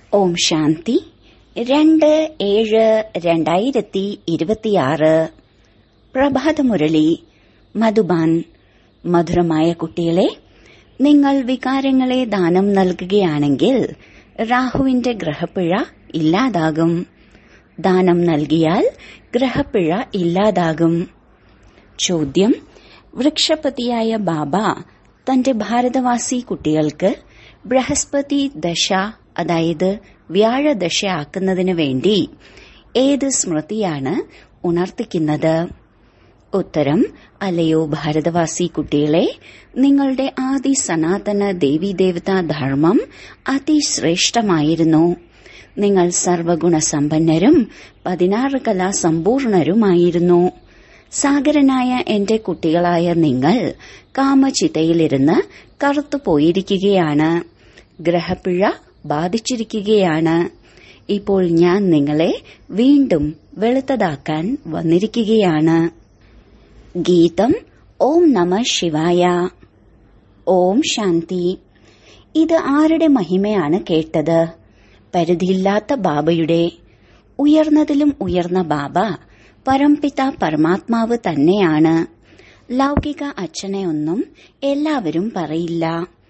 ഓം ശാന്തി 2/7/2026 പ്രഭാതമുരളി മധുബാൻ. മധുരമായ കുട്ടികളെ, നിങ്ങൾ വികാരങ്ങളെ ദാനം നൽകുകയാണെങ്കിൽ രാഹുവിന്റെ ഗ്രഹപ്പിഴ ഇല്ലാതാകും. ദാനം നൽകിയാൽ ഗ്രഹപ്പിഴ ഇല്ലാതാകും. ചോദ്യം: വൃക്ഷപതിയായ ബാബ തന്റെ ഭാരതവാസി കുട്ടികൾക്ക് ബൃഹസ്പതി ദശ, അതായത് വ്യാഴദശ ആക്കുന്നതിനു വേണ്ടി ഏത് സ്മൃതിയാണ് ഉണർത്തിക്കുന്നത്? ഉത്തരം: അല്ലയോ ഭാരതവാസി കുട്ടികളെ, നിങ്ങളുടെ ആദി സനാതന ദേവീദേവതാ ധർമ്മം അതിശ്രേഷ്ഠമായിരുന്നു. നിങ്ങൾ സർവഗുണസമ്പന്നരും 16 കലാസമ്പൂർണരുമായിരുന്നു. സാഗരനായ എന്റെ കുട്ടികളായ നിങ്ങൾ കാമചിതയിലിരുന്ന് കറുത്തുപോയിരിക്കുകയാണ്. ഗ്രഹപ്പിഴ ബാധിച്ചിരിക്കുകയാണ്. ഇപ്പോൾ ഞാൻ നിങ്ങളെ വീണ്ടും വെളുത്തതാക്കാൻ വന്നിരിക്കുകയാണ്. ഗീതം: ഓം നമ ശിവായ. ഓം ശാന്തി. ഇത് ആരുടെ മഹിമയാണ് കേട്ടത്? പരിധിയില്ലാത്ത ബാബയുടെ. ഉയർന്നതിലും ഉയർന്ന ബാബ പരംപിത പരമാത്മാവ് തന്നെയാണ്. ലൗകിക അച്ഛനെ ഒന്നും എല്ലാവരും പറയില്ല.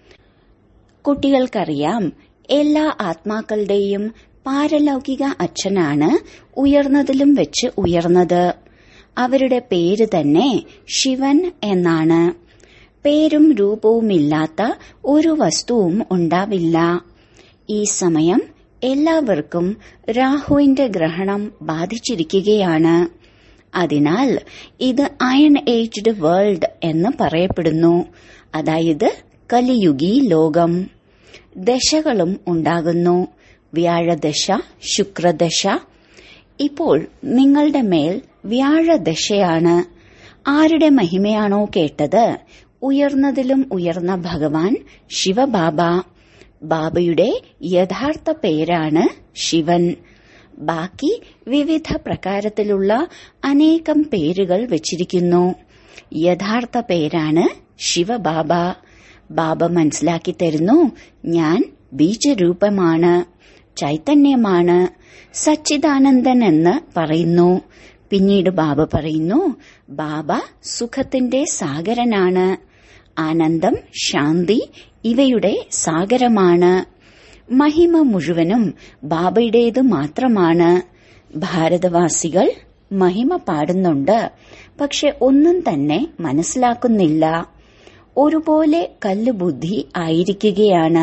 കുട്ടികൾക്കറിയാം, എല്ലാ ആത്മാക്കളുടെയും പാരലൗകിക അച്ഛനാണ് ഉയർന്നതിലും വെച്ച് ഉയർന്നത്. അവരുടെ പേര് തന്നെ ശിവൻ എന്നാണ്. പേരും രൂപവുമില്ലാത്ത ഒരു വസ്തുവും ഉണ്ടാവില്ല. ഈ സമയം എല്ലാവർക്കും രാഹുവിന്റെ ഗ്രഹണം ബാധിച്ചിരിക്കുകയാണ്. അതിനാൽ ഇത് അയൺ ഏജ്ഡ് വേൾഡ് എന്ന് പറയപ്പെടുന്നു, അതായത് കലിയുഗി ലോകം. ദശകളും ഉണ്ടാകുന്നു: വ്യാഴദശ, ശുക്രദശ. ഇപ്പോൾ നിങ്ങളുടെ മേൽ വ്യാഴദശയാണ്. ആരുടെ മഹിമയാണോ കേട്ടത്? ഉയർന്നതിലും ഉയർന്ന ഭഗവാൻ ശിവബാബ. ബാബയുടെ യഥാർത്ഥ പേരാണ് ശിവൻ. ബാക്കി വിവിധ പ്രകാരത്തിലുള്ള അനേകം പേരുകൾ വച്ചിരിക്കുന്നു. യഥാർത്ഥ പേരാണ് ശിവബാബ. ബാബ മനസ്സിലാക്കി തരുന്നു, ഞാൻ ബീജരൂപമാണ്, ചൈതന്യമാണ്, സച്ചിദാനന്ദൻ എന്ന് പറയുന്നു. പിന്നീട് ബാബ പറയുന്നു, ബാബ സുഖത്തിന്റെ സാഗരനാണ്. ആനന്ദം, ശാന്തി ഇവയുടെ സാഗരമാണ്. മഹിമ മുഴുവനും ബാബയുടേത് മാത്രമാണ്. ഭാരതവാസികൾ മഹിമ പാടുന്നുണ്ട്, പക്ഷെ ഒന്നും തന്നെ മനസ്സിലാക്കുന്നില്ല. ഒരുപോലെ കല്ലുബുദ്ധി ആയിരിക്കുകയാണ്.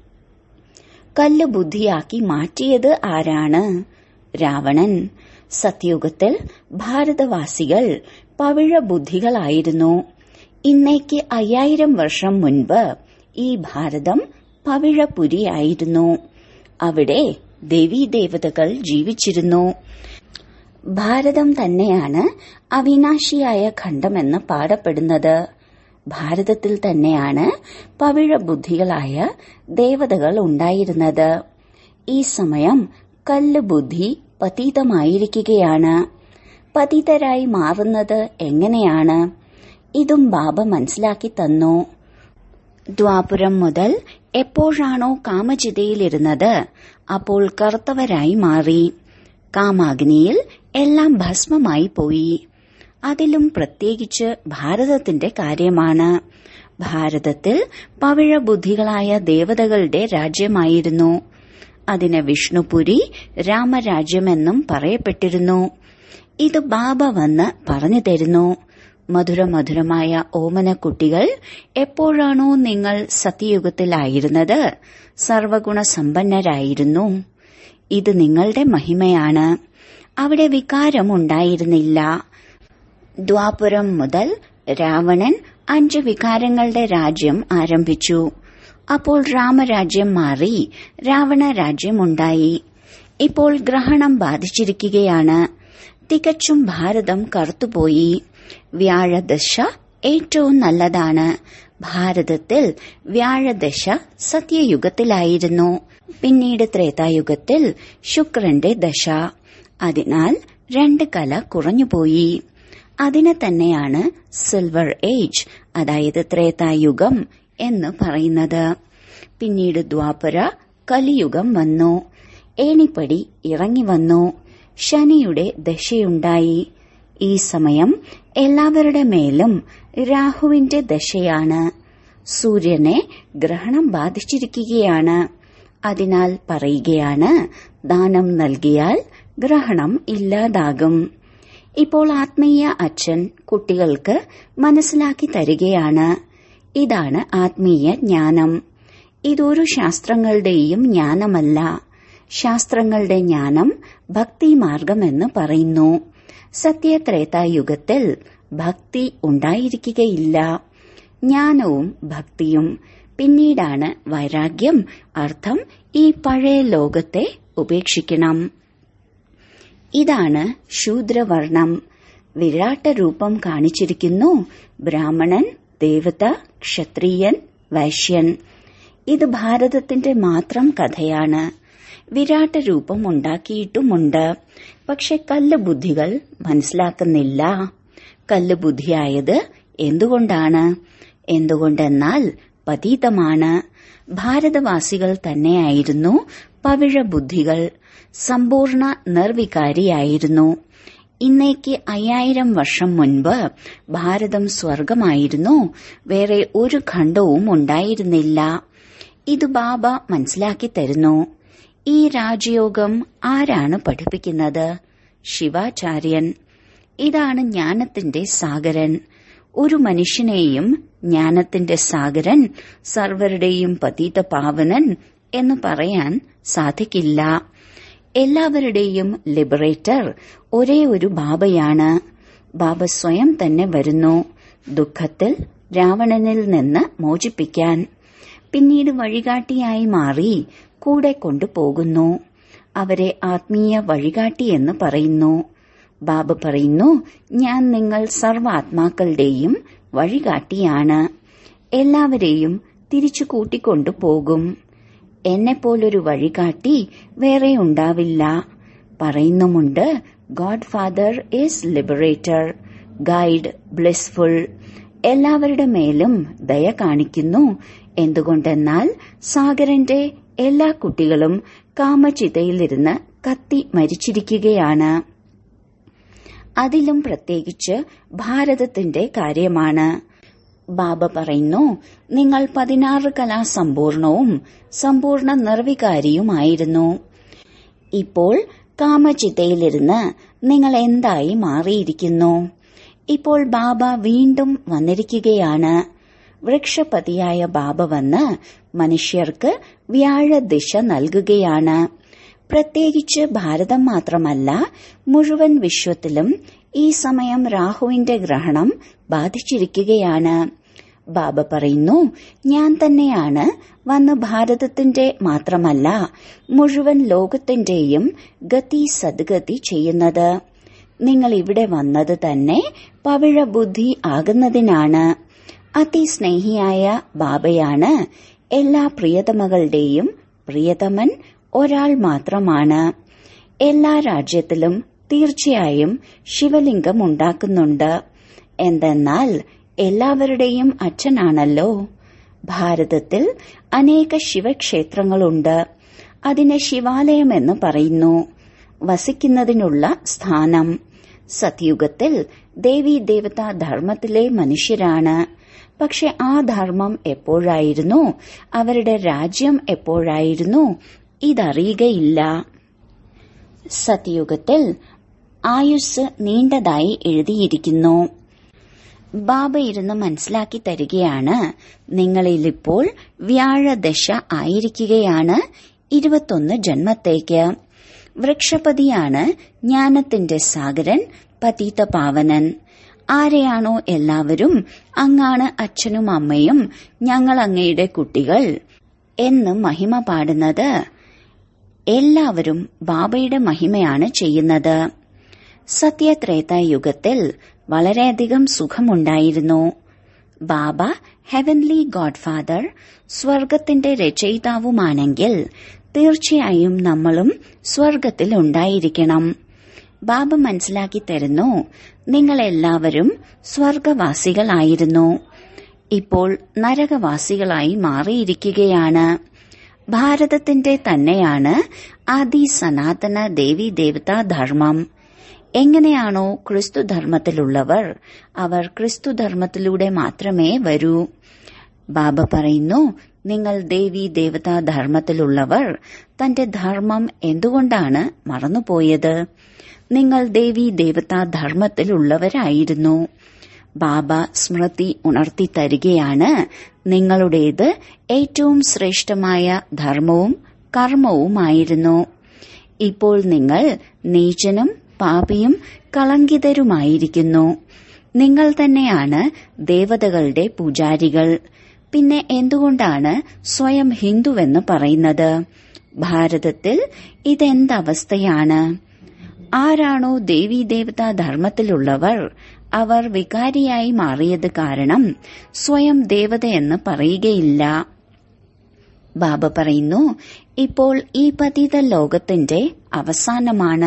കല്ലുബുദ്ധിയാക്കി മാറ്റിയത് ആരാണ്? രാവണൻ. സത്യയുഗത്തിൽ ഭാരതവാസികൾ പവിഴ ബുദ്ധികളായിരുന്നു. ഇന്നേക്ക് 5000 വർഷം മുൻപ് ഈ ഭാരതം പവിഴപുരിയായിരുന്നു. അവിടെ ദേവീദേവതകൾ ജീവിച്ചിരുന്നു. ഭാരതം തന്നെയാണ് അവിനാശിയായ ഖണ്ഡമെന്ന് പാടപ്പെടുന്നത്. ഭാരതത്തിൽ തന്നെയാണ് പവിഴബുദ്ധികളായ ദേവതകൾ ഉണ്ടായിരുന്നത്. ഈ സമയം കല്ലുബുദ്ധി പതീതമായിരിക്കുകയാണ്. പതീതരായി മാറുന്നത് എങ്ങനെയാണ്? ഇതും ബാബ മനസ്സിലാക്കി തന്നു. ദ്വാപുരം മുതൽ എപ്പോഴാണോ കാമചിതയിലിരുന്നത്, അപ്പോൾ കറുത്തവരായി മാറി. കാമാഗ്നിയിൽ എല്ലാം ഭസ്മമായി പോയി. അതിലും പ്രത്യേകിച്ച് ഭാരതത്തിന്റെ കാര്യമാണ്. ഭാരതത്തിൽ പവിഴബുദ്ധികളായ ദേവതകളുടെ രാജ്യമായിരുന്നു. അതിന് വിഷ്ണുപുരി, രാമരാജ്യമെന്നും പറയപ്പെട്ടിരുന്നു. ഇത് ബാബ വന്ന് പറഞ്ഞു തരുന്നു. മധുരമധുരമായ ഓമനക്കുട്ടികൾ, എപ്പോഴാണോ നിങ്ങൾ സത്യയുഗത്തിലായിരുന്നത്, സർവഗുണസമ്പന്നരായിരുന്നു. ഇത് നിങ്ങളുടെ മഹിമയാണ്. അവിടെ വികാരമുണ്ടായിരുന്നില്ല. ദ്വാപുരം മുതൽ രാവണൻ 5 വികാരങ്ങളുടെ രാജ്യം ആരംഭിച്ചു. അപ്പോൾ രാമരാജ്യം മാറി രാവണ രാജ്യമുണ്ടായി. ഇപ്പോൾ ഗ്രഹണം ബാധിച്ചിരിക്കുകയാണ്. തികച്ചും ഭാരതം കറുത്തുപോയി. വ്യാഴദശ ഏറ്റവും നല്ലതാണ്. ഭാരതത്തിൽ വ്യാഴദശ സത്യയുഗത്തിലായിരുന്നു. പിന്നീട് ത്രേതായുഗത്തിൽ ശുക്രന്റെ ദശ. അതിനാൽ 2 കല കുറഞ്ഞുപോയി. അതിനെ തന്നെയാണ് സിൽവർ ഏജ്, അതായത് ത്രേതായുഗം എന്ന് പറയുന്നത്. പിന്നീട് ദ്വാപര, കലിയുഗം വന്നു. ഏണിപ്പടി ഇറങ്ങി വന്നു. ശനിയുടെ ദശയുണ്ടായി. ഈ സമയം എല്ലാവരുടെ മേലും രാഹുവിന്റെ ദശയാണ്. സൂര്യനെ ഗ്രഹണം ബാധിച്ചിരിക്കുകയാണ്. അതിനാൽ പറയുകയാണ്, ദാനം നൽകിയാൽ ഗ്രഹണം ഇല്ലാതാകും. ഇപ്പോൾ ആത്മീയ അച്ഛൻ കുട്ടികൾക്ക് മനസ്സിലാക്കി തരികയാണ്. ഇതാണ് ആത്മീയ ജ്ഞാനം. ഇതൊരു ശാസ്ത്രങ്ങളുടെയും ജ്ഞാനമല്ല. ശാസ്ത്രങ്ങളുടെ ജ്ഞാനം ഭക്തിമാർഗമെന്ന് പറയുന്നു. സത്യത്രേതായുഗത്തിൽ ഭക്തി ഉണ്ടായിരിക്കുകയില്ല. ജ്ഞാനവും ഭക്തിയും പിന്നീടാണ് വൈരാഗ്യം. അർത്ഥം ഈ പഴയ ലോകത്തെ ഉപേക്ഷിക്കണം. ഇതാണ് ശൂദ്രവർണം. വിരാട്ട രൂപം കാണിച്ചിരിക്കുന്നു. ബ്രാഹ്മണൻ, ദേവത, ക്ഷത്രിയൻ, വൈശ്യൻ. ഇത് ഭാരതത്തിന്റെ മാത്രം കഥയാണ്. വിരാട്ട രൂപം ഉണ്ടാക്കിയിട്ടുമുണ്ട്. പക്ഷെ കല്ലുബുദ്ധികൾ മനസ്സിലാക്കുന്നില്ല. കല്ലുബുദ്ധിയായത് എന്തുകൊണ്ടാണ്? എന്തുകൊണ്ടെന്നാൽ പതീതമാണ്. ഭാരതവാസികൾ തന്നെയായിരുന്നു പവിഴ ബുദ്ധികൾ. സമ്പൂർണ്ണ നിർവികാരിയായിരുന്നു. ഇന്നേക്ക് 5000 വർഷം മുൻപ് ഭാരതം സ്വർഗമായിരുന്നു. വേറെ ഒരു ഖണ്ഡവും ഉണ്ടായിരുന്നില്ല. ഇത് ബാബ മനസ്സിലാക്കി തരുന്നു. ഈ രാജയോഗം ആരാണ് പഠിപ്പിക്കുന്നത്? ശിവാചാര്യൻ. ഇതാണ് ജ്ഞാനത്തിന്റെ സാഗരൻ. ഒരു മനുഷ്യനെയും ജ്ഞാനത്തിന്റെ സാഗരൻ, സർവരുടെയും പതീത പാവനൻ എന്ന് പറയാൻ സാധിക്കില്ല. എല്ലാവരുടെയും ലിബറേറ്റർ ഒരേ ഒരു ബാബയാണ്. ബാബ സ്വയം തന്നെ വരുന്നു, ദുഃഖത്തിൽ രാവണനിൽ നിന്ന് മോചിപ്പിക്കാൻ. പിന്നീട് വഴികാട്ടിയായി മാറി കൂടെ കൊണ്ടുപോകുന്നു. അവരെ ആത്മീയ വഴികാട്ടി എന്ന് പറയുന്നു. ബാബ പറയുന്നു, ഞാൻ നിങ്ങൾ സർവാത്മാക്കളുടെയും വഴികാട്ടിയാണ്. എല്ലാവരെയും തിരിച്ചു കൂട്ടിക്കൊണ്ടുപോകും. എന്നെപ്പോലൊരു വഴികാട്ടി വേറെ ഉണ്ടാവില്ല. പറയുന്നുമുണ്ട്, God father is liberator, guide blissful. എല്ലാവരുടെ മേലും ദയ കാണിക്കുന്നു. എന്തുകൊണ്ടെന്നാൽ സാഗരന്റെ എല്ലാ കുട്ടികളും കാമചിതയിലിരുന്ന് കത്തി മരിച്ചിരിക്കുകയാണ്. അതിലും പ്രത്യേകിച്ച് ഭാരതത്തിന്റെ കാര്യമാണ്. ബാബ പറയുന്നു, നിങ്ങൾ 16 കലാസമ്പൂർണവും സമ്പൂർണ്ണ നിർവികാരിയുമായിരുന്നു. ഇപ്പോൾ കാമചിതയിലിരുന്ന് നിങ്ങൾ എന്തായി മാറിയിരിക്കുന്നു? ഇപ്പോൾ ബാബ വീണ്ടും വന്നിരിക്കുകയാണ്. വൃക്ഷപതിയായ ബാബ വന്ന് മനുഷ്യർക്ക് വ്യാഴദിശ നൽകുകയാണ്. പ്രത്യേകിച്ച് ഭാരതം മാത്രമല്ല, മുഴുവൻ വിശ്വത്തിലും ഈ സമയം രാഹുവിന്റെ ഗ്രഹണം ബാധിച്ചിരിക്കുകയാണ്. ബാബ പറയുന്നു, ഞാൻ തന്നെയാണ് വന്ന് ഭാരതത്തിന്റെ മാത്രമല്ല മുഴുവൻ ലോകത്തിന്റെയും ഗതി സദ്ഗതി ചെയ്യുന്നത്. നിങ്ങൾ ഇവിടെ വന്നത് തന്നെ പവിഴ ബുദ്ധി ആകുന്നതിനാണ്. അതിസ്നേഹിയായ ബാബയാണ്. എല്ലാ പ്രിയതമകളുടെയും പ്രിയതമൻ ഒരാൾ മാത്രമാണ്. എല്ലാ രാജ്യത്തിലും തീർച്ചയായും ശിവലിംഗം ഉണ്ടാക്കുന്നുണ്ട്. എന്തെന്നാൽ എല്ലാവരുടെയും അച്ഛനാണല്ലോ. ഭാരതത്തിൽ അനേക ശിവക്ഷേത്രങ്ങളുണ്ട്. അതിനെ ശിവാലയമെന്ന് പറയുന്നു. വസിക്കുന്നതിനുള്ള സ്ഥാനം. സത്യുഗത്തിൽ ദേവീ ദേവതാ ധർമ്മത്തിലെ മനുഷ്യരാണ്. പക്ഷെ ആ ധർമ്മം എപ്പോഴായിരുന്നു, അവരുടെ രാജ്യം എപ്പോഴായിരുന്നു, ഇതറിയുകയില്ല. സത്യുഗത്തിൽ ആയുസ് നീണ്ടതായി എഴുതിയിരിക്കുന്നു. ബാബ ഇരുന്ന് മനസ്സിലാക്കി തരികയാണ്. നിങ്ങളിലിപ്പോൾ വ്യാഴദശ ആയിരിക്കുകയാണ് 21 ജന്മത്തേക്ക്. വൃക്ഷപതിയാണ് ജ്ഞാനത്തിന്റെ സാഗരൻ, പതീത പാവനൻ. ആരെയാണോ എല്ലാവരും അങ്ങാണ് അച്ഛനും അമ്മയും, ഞങ്ങൾ അങ്ങയുടെ കുട്ടികൾ എന്ന് മഹിമ പാടുന്നത്, എല്ലാവരും ബാബയുടെ മഹിമയാണ് ചെയ്യുന്നത്. സത്യത്രേതായുഗത്തിൽ വളരെയധികം സുഖമുണ്ടായിരുന്നു. ബാബ ഹെവൻലി ഗോഡ് ഫാദർ, സ്വർഗത്തിന്റെ രചയിതാവുമാണെങ്കിൽ തീർച്ചയായും നമ്മളും സ്വർഗത്തിൽ ഉണ്ടായിരിക്കണം. ബാബ മനസ്സിലാക്കി തരുന്നു, നിങ്ങളെല്ലാവരും സ്വർഗവാസികളായിരുന്നു. ഇപ്പോൾ നരകവാസികളായി മാറിയിരിക്കുകയാണ്. ഭാരതത്തിന്റെ തന്നെയാണ് ആദി സനാതന ദേവി ദേവതാ ധർമ്മം. എങ്ങനെയാണോ ക്രിസ്തുധർമ്മത്തിലുള്ളവർ, അവർ ക്രിസ്തുധർമ്മത്തിലൂടെ മാത്രമേ വരൂ. ബാബ പറയുന്നു, നിങ്ങൾ ദേവി ദേവതാ ധർമ്മത്തിലുള്ളവർ തന്റെ ധർമ്മം എന്തുകൊണ്ടാണ് മറന്നുപോയത്? നിങ്ങൾ ദേവി ദേവതാ ധർമ്മത്തിലുള്ളവരായിരുന്നു. ബാബ സ്മൃതി ഉണർത്തി തരികയാണ്, നിങ്ങളുടേത് ഏറ്റവും ശ്രേഷ്ഠമായ ധർമ്മവും കർമ്മവുമായിരുന്നു. ഇപ്പോൾ നിങ്ങൾ നീചനും പാപിയും കളങ്കിതരുമായിരിക്കുന്നു. നിങ്ങൾ തന്നെയാണ് ദേവതകളുടെ പൂജാരികൾ. പിന്നെ എന്തുകൊണ്ടാണ് സ്വയം ഹിന്ദുവെന്ന് പറയുന്നത്? ഭാരതത്തിൽ ഇതെന്തവസ്ഥയാണ്? ആരാണോ ദേവീ ദേവതാ ധർമ്മത്തിലുള്ളവർ, അവർ വികാരിയായി മാറിയത് കാരണം സ്വയം ദേവതയെന്ന് പറയുകയില്ല. ബാബ പറയുന്നു, ഇപ്പോൾ ഈ പതിത ലോകത്തിന്റെ അവസാനമാണ്.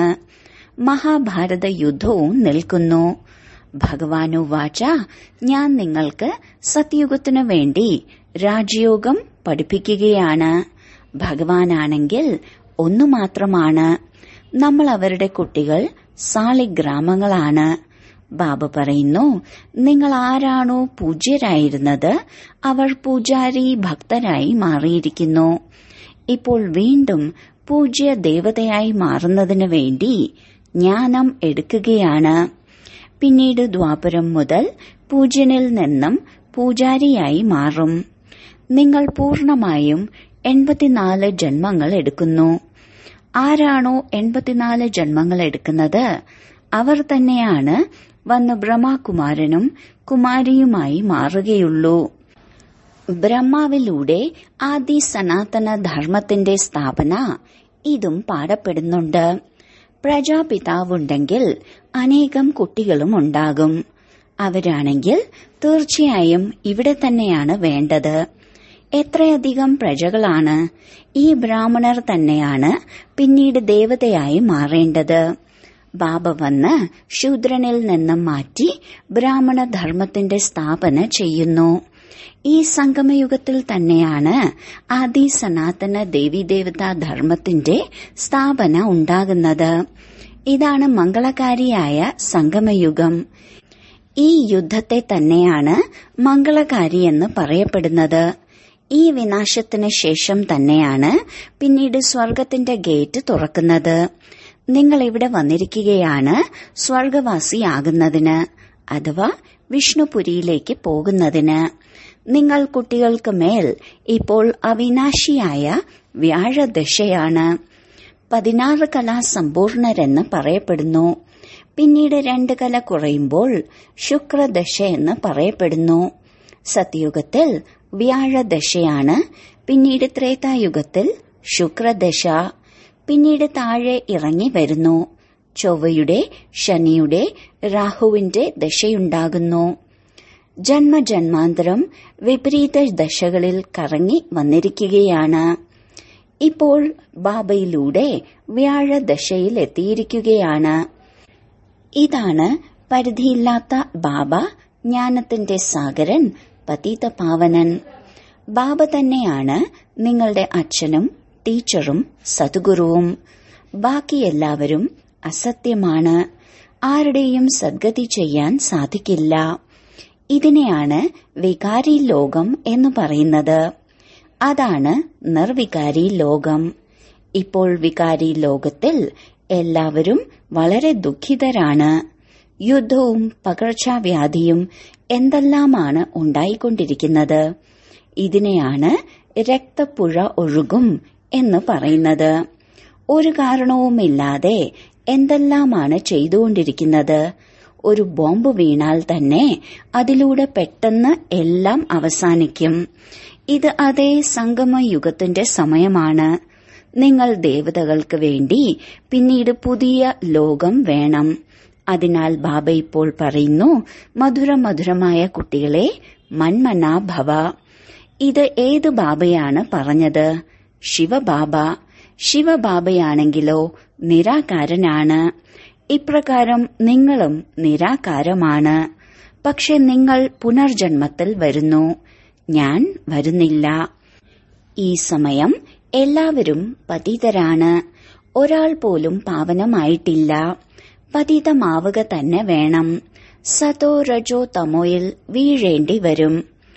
മഹാഭാരത യുദ്ധവും നിൽക്കുന്നു. ഭഗവാനു വാച, ഞാൻ നിങ്ങൾക്ക് സത്യുഗത്തിനു വേണ്ടി രാജയോഗം പഠിപ്പിക്കുകയാണ്. ഭഗവാനാണെങ്കിൽ ഒന്നു മാത്രമാണ്. നമ്മൾ അവരുടെ കുട്ടികൾ സാളിഗ്രാമങ്ങളാണ്. ബാബ പറയുന്നു, നിങ്ങൾ ആരാണോ പൂജ്യരായിരുന്നത്, അവർ പൂജാരി ഭക്തരായി മാറിയിരിക്കുന്നു. ഇപ്പോൾ വീണ്ടും പൂജ്യ ദേവതയായി മാറുന്നതിനു വേണ്ടി ജ്ഞാനം എടുക്കുകയാണ്. പിന്നീട് ദ്വാപരം മുതൽ പൂജ്യനിൽ നിന്നും പൂജാരിയായി മാറും. നിങ്ങൾ പൂർണമായും 84 ജന്മങ്ങൾ എടുക്കുന്നു. ആരാണോ 84 ജന്മങ്ങൾ എടുക്കുന്നത്, അവർ തന്നെയാണ് വന്ന് ബ്രഹ്മകുമാരനും കുമാരിയുമായി മാറുകയുള്ളൂ. ബ്രഹ്മാവിലൂടെ ആദി സനാതന ധർമ്മത്തിന്റെ സ്ഥാപന ഇതും പാടപ്പെടുന്നുണ്ട്. പ്രജാപിതാവുണ്ടെങ്കിൽ അനേകം കുട്ടികളും ഉണ്ടാകും. അവരാണെങ്കിൽ തീർച്ചയായും ഇവിടെ തന്നെയാണ് വേണ്ടത്. എത്രയധികം പ്രജകളാണ്! ഈ ബ്രാഹ്മണർ തന്നെയാണ് പിന്നീട് ദേവതയായി മാറേണ്ടത്. ബാബ വന്ന് ശൂദ്രനിൽ നിന്നും മാറ്റി ബ്രാഹ്മണ ധർമ്മത്തിന്റെ സ്ഥാപന ചെയ്യുന്നു. ഈ സംഗമയുഗത്തിൽ തന്നെയാണ് ആദി സനാതന ദേവീദേവതാ ധർമ്മത്തിന്റെ സ്ഥാപന ഉണ്ടാകുന്നത്. ഇതാണ് മംഗളകാരിയായ സംഗമയുഗം. ഈ യുദ്ധത്തെ തന്നെയാണ് മംഗളകാരിയെന്ന് പറയപ്പെടുന്നത്. ഈ വിനാശത്തിന് ശേഷം തന്നെയാണ് പിന്നീട് സ്വർഗത്തിന്റെ ഗേറ്റ് തുറക്കുന്നത്. നിങ്ങൾ ഇവിടെ വന്നിരിക്കുകയാണ് സ്വർഗവാസിയാകുന്നതിന്, അഥവാ വിഷ്ണുപുരിയിലേക്ക് പോകുന്നതിന്. നിങ്ങൾ കുട്ടികൾക്ക് മേൽ ഇപ്പോൾ അവിനാശിയായ വ്യാഴദശയാണ്. 16 കല സമ്പൂർണരെന്ന് പറയപ്പെടുന്നു. പിന്നീട് 2 കല കുറയുമ്പോൾ ശുക്രദശയെന്ന് പറയപ്പെടുന്നു. സത്യയുഗത്തിൽ വ്യാഴദശയാണ്. പിന്നീട് ത്രേതായുഗത്തിൽ ശുക്രദശ. പിന്നീട് താഴെ ഇറങ്ങി വരുന്നു. ചൊവ്വയുടെ, ശനിയുടെ, രാഹുവിന്റെ ദശയുണ്ടാകുന്നു. ജന്മജന്മാന്തരം വിപരീത ദശകളിൽ കറങ്ങി വന്നിരിക്കുകയാണ്. ഇപ്പോൾ ബാബയിലൂടെ വ്യാഴദശയിൽ എത്തിയിരിക്കുകയാണ്. ഇതാണ് പരിധിയില്ലാത്ത ബാബ, ജ്ഞാനത്തിന്റെ സാഗരൻ, പതിത പാവനൻ. ബാബ തന്നെയാണ് നിങ്ങളുടെ അച്ഛനും ടീച്ചറും സദ്ഗുരുവും. ബാക്കി എല്ലാവരും അസത്യമാണ്. ആരുടെയും സദ്ഗതി ചെയ്യാൻ സാധിക്കില്ല. ഇതിനെയാണ് വികാരി ലോകം എന്ന് പറയുന്നത്. അതാണ് നിർവികാരി ലോകം. ഇപ്പോൾ വികാരി ലോകത്തിൽ എല്ലാവരും വളരെ ദുഃഖിതരാണ്. യുദ്ധവും പകർച്ചവ്യാധിയും എന്തെല്ലാമാണ് ഉണ്ടായിക്കൊണ്ടിരിക്കുന്നത്. ഇതിനെയാണ് രക്തപ്പുഴ ഒഴുകും എന്ന് പറയുന്നത്. ഒരു കാരണവുമില്ലാതെ എന്തെല്ലാമാണ് ചെയ്തുകൊണ്ടിരിക്കുന്നത്. ഒരു ബോംബ് വീണാൽ തന്നെ അതിലൂടെ പെട്ടെന്ന് എല്ലാം അവസാനിക്കും. ഇത് അതേ സംഗമയുഗത്തിന്റെ സമയമാണ്. നിങ്ങൾ ദേവതകൾക്ക് വേണ്ടി പിന്നീട് പുതിയ ലോകം വേണം. അതിനാൽ ബാബ ഇപ്പോൾ പറയുന്നു, മധുരമധുരമായ കുട്ടികളെ, മന്മനാഭവ. ഇത് ഏത് ബാബയാണ് പറഞ്ഞത്? ശിവബാബ. ശിവബാബയാണെങ്കിലോ നിരാകാരനാണ്. ഇപ്രകാരം നിങ്ങളും നിരാകാരമാണ്. പക്ഷെ നിങ്ങൾ പുനർജന്മത്തിൽ വരുന്നു. ഞാൻ വരുന്നില്ല. ഈ സമയം എല്ലാവരും പതിതരാണ്. ഒരാൾ പോലും പാവനമായിട്ടില്ല. പതിതമാവുക തന്നെ വേണം. സതോ രജോ തമോയിൽ വീഴേണ്ടി വരും.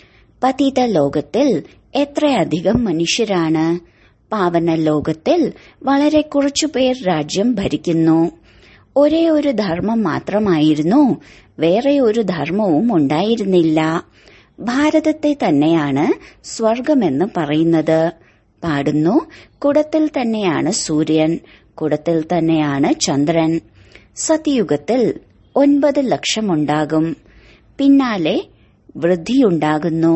പതിത ലോകത്തിൽ എത്രയധികം മനുഷ്യരാണ്. പാവന ലോകത്തിൽ വളരെ കുറച്ചുപേർ രാജ്യം ഭരിക്കുന്നു. ഒരേ ഒരു ധർമ്മം മാത്രമായിരുന്നു, വേറെ ഒരു ധർമ്മവും ഉണ്ടായിരുന്നില്ല. ഭാരതത്തെ തന്നെയാണ് സ്വർഗമെന്ന് പറയുന്നത്. പാടുന്നു, കുടത്തിൽ തന്നെയാണ് സൂര്യൻ, കുടത്തിൽ തന്നെയാണ് ചന്ദ്രൻ. സത്യയുഗത്തിൽ 9 ലക്ഷമുണ്ടാകും. പിന്നാലെ വൃദ്ധിയുണ്ടാകുന്നു.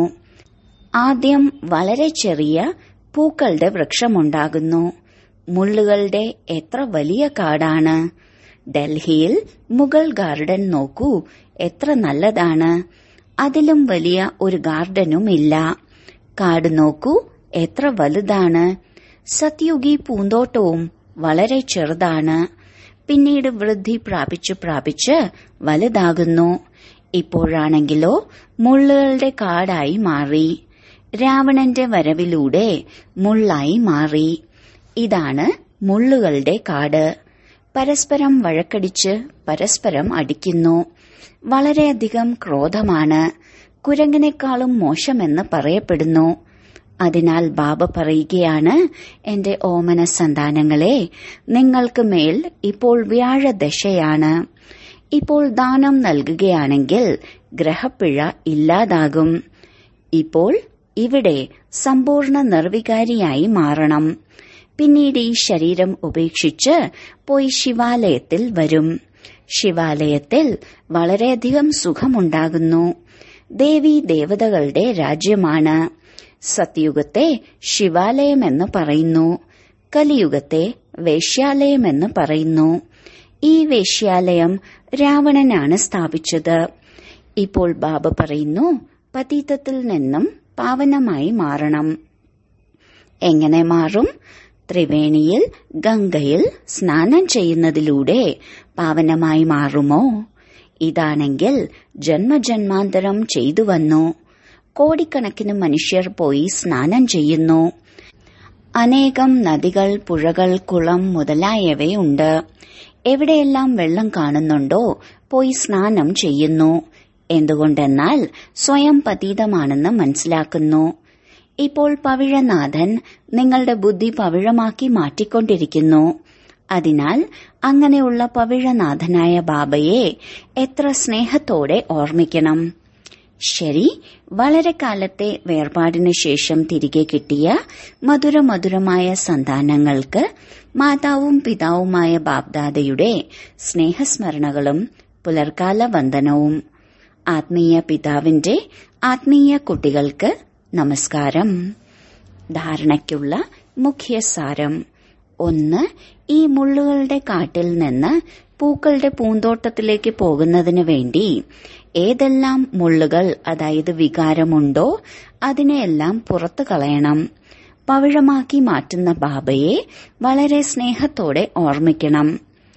ആദ്യം വളരെ ചെറിയ പൂക്കളുടെ വൃക്ഷമുണ്ടാകുന്നു. മുള്ളുകളുടെ എത്ര വലിയ കാടാണ്. ഡൽഹിയിൽ മുഗൾ ഗാർഡൻ നോക്കൂ, എത്ര നല്ലതാണ്. അതിലും വലിയ ഒരു ഗാർഡനും ഇല്ല. കാട് നോക്കൂ, എത്ര വലുതാണ്. സത്യുഗി പൂന്തോട്ടവും വളരെ ചെറുതാണ്. പിന്നീട് വൃദ്ധി പ്രാപിച്ച് വലുതാകുന്നു. ഇപ്പോഴാണെങ്കിലോ മുള്ളുകളുടെ കാടായി മാറി. രാവണന്റെ വരവിലൂടെ മുള്ളായി മാറി. ഇതാണ് മുള്ളുകളുടെ കാട്. പരസ്പരം വഴക്കടിച്ച് പരസ്പരം അടിക്കുന്നു. വളരെയധികം ക്രോധമാണ്. കുരങ്ങിനേക്കാളും മോശമെന്ന് പറയപ്പെടുന്നു. അതിനാൽ ബാബ പറയുകയാണ്, എന്റെ ഓമന സന്താനങ്ങളെ, നിങ്ങൾക്ക് മേൽ ഇപ്പോൾ വ്യാഴദശയാണ്. ഇപ്പോൾ ദാനം നൽകുകയാണെങ്കിൽ ഗ്രഹപ്പിഴ ഇല്ലാതാകും. ഇപ്പോൾ ഇവിടെ സമ്പൂർണ്ണ നിർവികാരിയായി മാറണം. പിന്നീട് ഈ ശരീരം ഉപേക്ഷിച്ച് പോയി ശിവാലയത്തിൽ വരും. ശിവാലയത്തിൽ വളരെയധികം സുഖമുണ്ടാകുന്നു. ദേവീ ദേവതകളുടെ രാജ്യമാണ്. സത്യുഗത്തെ ശിവാലയമെന്ന് പറയുന്നു. കലിയുഗത്തെ വേശ്യാലയമെന്ന് പറയുന്നു. ഈ വേശ്യാലയം രാവണനാണ് സ്ഥാപിച്ചത്. ഇപ്പോൾ ബാബ പറയുന്നു, പതീതത്തിൽ നിന്നും പാവനമായി മാറണം. എങ്ങനെ മാറും? ത്രിവേണിയിൽ ഗംഗയിൽ സ്നാനം ചെയ്യുന്നതിലൂടെ പാവനമായി മാറുമോ? ഇതാണെങ്കിൽ ജന്മജന്മാന്തരം ചെയ്തു വന്നു. കോടിക്കണക്കിന് മനുഷ്യർ പോയി സ്നാനം ചെയ്യുന്നു. അനേകം നദികൾ, പുഴകൾ, കുളം മുതലായവയുണ്ട്. എവിടെയെല്ലാം വെള്ളം കാണുന്നുണ്ടോ പോയി സ്നാനം ചെയ്യുന്നു. എന്തുകൊണ്ടെന്നാൽ സ്വയം പതീതമാണെന്ന് മനസ്സിലാക്കുന്നു. ഇപ്പോൾ പവിഴനാഥൻ നിങ്ങളുടെ ബുദ്ധി പവിഴമാക്കി മാറ്റിക്കൊണ്ടിരിക്കുന്നു. അതിനാൽ അങ്ങനെയുള്ള പവിഴനാഥനായ ബാബയെ എത്ര സ്നേഹത്തോടെ ഓർമ്മിക്കണം. ശരി, വളരെ കാലത്തെ വേർപാടിനു ശേഷം തിരികെ കിട്ടിയ മധുരമധുരമായ സന്താനങ്ങൾക്ക് മാതാവും പിതാവുമായ ബാബ്ദാദയുടെ സ്നേഹസ്മരണകളും പുലർക്കാല വന്ദനവും. ആത്മീയ പിതാവിന്റെ ആത്മീയ കുട്ടികൾക്ക് നമസ്കാരം. ധാരണയ്ക്കുള്ള മുഖ്യസാരം: 1. ഈ മുള്ളുകളുടെ കാട്ടിൽ നിന്ന് പൂക്കളുടെ പൂന്തോട്ടത്തിലേക്ക് പോകുന്നതിന് വേണ്ടി ഏതെല്ലാം മുള്ളുകൾ, അതായത് വികാരമുണ്ടോ, അതിനെയെല്ലാം പുറത്തു കളയണം. പവിഴമാക്കി മാറ്റുന്ന ബാബയെ വളരെ സ്നേഹത്തോടെ ഓർമ്മിക്കണം.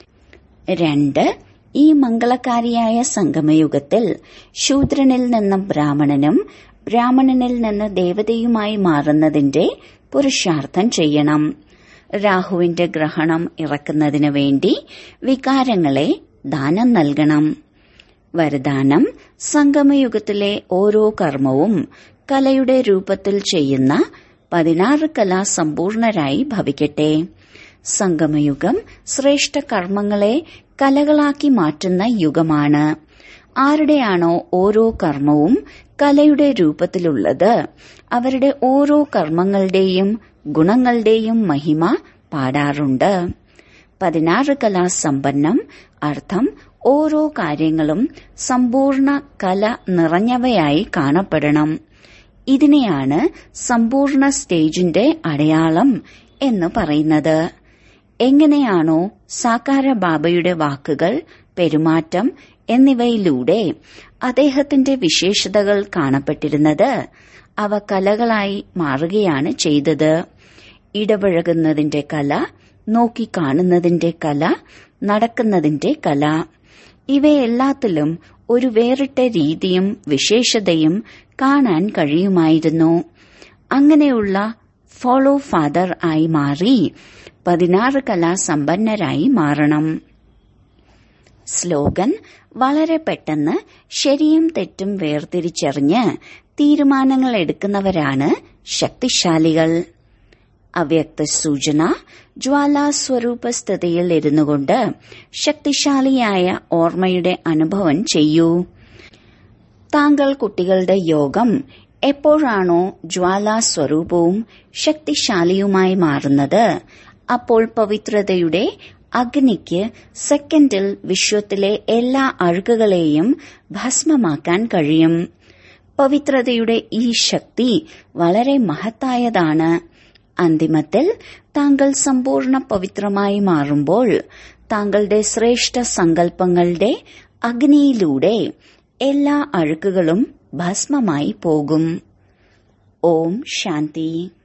2. ഈ മംഗളകാരിയായ സംഗമയുഗത്തിൽ ശൂദ്രനിൽ നിന്ന് ബ്രാഹ്മണനും ബ്രാഹ്മണനിൽ നിന്ന് ദേവതയുമായി മാറുന്നതിന്റെ പുരുഷാർത്ഥം ചെയ്യണം. രാഹുവിന്റെ ഗ്രഹണം ഇറക്കുന്നതിനു വേണ്ടി വികാരങ്ങളെ ദാനം നൽകണം. വരദാനം: സംഗമയുഗത്തിലെ ഓരോ കർമ്മവും കലയുടെ രൂപത്തിൽ ചെയ്യുന്ന 16 കലാ സമ്പൂർണരായി ഭവിക്കട്ടെ. സംഗമയുഗം ശ്രേഷ്ഠ കർമ്മങ്ങളെ കലകളാക്കി മാറ്റുന്ന യുഗമാണ്. ആരുടെയാണോ ഓരോ കർമ്മവും കലയുടെ രൂപത്തിലുള്ളത്, അവരുടെ ഓരോ കർമ്മങ്ങളുടെയും ഗുണങ്ങളുടെയും മഹിമ പാടാറുണ്ട്. 16 കലാ സമ്പന്നം അർത്ഥം ഓരോ കാര്യങ്ങളും സമ്പൂർണ്ണ കല നിറഞ്ഞവയായി കാണപ്പെടണം. ഇതിനെയാണ് സമ്പൂർണ്ണ സ്റ്റേജിന്റെ അടയാളം എന്ന് പറയുന്നത്. എങ്ങനെയാണോ സാകാര ബാബയുടെ വാക്കുകൾ, പെരുമാറ്റം എന്നിവയിലൂടെ അദ്ദേഹത്തിന്റെ വിശേഷതകൾ കാണപ്പെട്ടിരുന്നത്, അവ കലകളായി മാറുകയാണ് ചെയ്തത്. ഇടപഴകുന്നതിന്റെ കല, നോക്കിക്കാണുന്നതിന്റെ കല, നടക്കുന്നതിന്റെ കല, ഇവയെല്ലാത്തിലും ഒരു വേറിട്ട രീതിയും വിശേഷതയും കാണാൻ കഴിയുമായിരുന്നു. അങ്ങനെയുള്ള ഫോളോ ഫാദർ ആയി മാറി 16 കലാസമ്പന്നരായി മാറണം. സ്ലോഗൻ: വളരെ പെട്ടെന്ന് ശരിയും തെറ്റും വേർതിരിച്ചറിഞ്ഞ് തീരുമാനങ്ങൾ എടുക്കുന്നവരാണ് ശക്തിശാലികൾ. അവ്യക്ത സൂചന: ജ്വാലാസ്വരൂപ സ്ഥിതിയിൽ ഇരുന്നുകൊണ്ട് ശക്തിശാലിയായ ഓർമ്മയുടെ അനുഭവം ചെയ്യൂ. താങ്കൾ കുട്ടികളുടെ യോഗം എപ്പോഴാണോ ജ്വാലാസ്വരൂപവും ശക്തിശാലിയുമായി മാറുന്നത്, അപ്പോൾ പവിത്രതയുടെ അഗ്നിക്ക് സെക്കൻഡിൽ വിശ്വത്തിലെ എല്ലാ അഴുക്കുകളെയും ഭസ്മമാക്കാൻ കഴിയും. പവിത്രതയുടെ ഈ ശക്തി വളരെ മഹത്തായതാണ്. അന്തിമത്തിൽ താങ്കൾ സമ്പൂർണ്ണ പവിത്രമായി മാറുമ്പോൾ താങ്കളുടെ ശ്രേഷ്ഠ സങ്കല്പങ്ങളുടെ അഗ്നിയിലൂടെ എല്ലാ അഴുക്കുകളും ഭസ്മമായി പോകും. ഓം ശാന്തി.